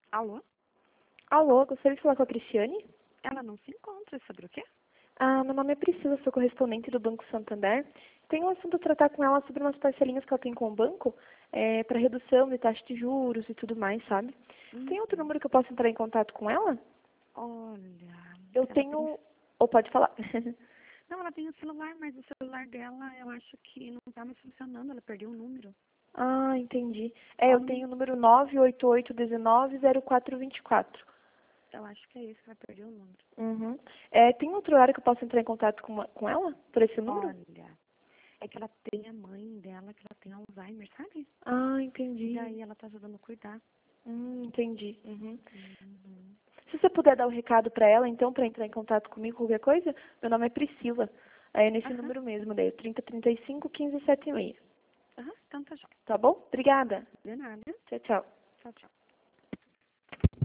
Alô? Alô, gostaria de falar com a Cristiane? Ela não se encontra, sobre o quê? Meu nome é Priscila, sou correspondente do Banco Santander. Tenho um assunto a tratar com ela sobre umas parcelinhas que ela tem com o banco, para redução de taxa de juros e tudo mais, sabe? Tem outro número que eu posso entrar em contato com ela? Olha, Eu ela tem... tenho... Ou pode falar. Não, ela tem o celular, mas o celular dela eu acho que não tá mais funcionando, ela perdeu o número. Entendi. Qual Eu o número? tenho o número 988190424. Eu acho que é esse que ela perdeu o número. Uhum. Tem outro horário que eu posso entrar em contato com ela? Por esse número? Olha, é que ela tem a mãe dela, que ela tem Alzheimer, sabe? E Entendi. daí ela tá ajudando a cuidar. Entendi. Uhum. Uhum. Se você puder dar o recado para ela, então, para entrar em contato comigo, qualquer coisa, meu nome é Priscila. Aí é nesse Aham, número mesmo, daí, 3035 1576. aham, então tá jóia. Tá bom? Obrigada. De nada. Tchau, tchau. Tchau, tchau.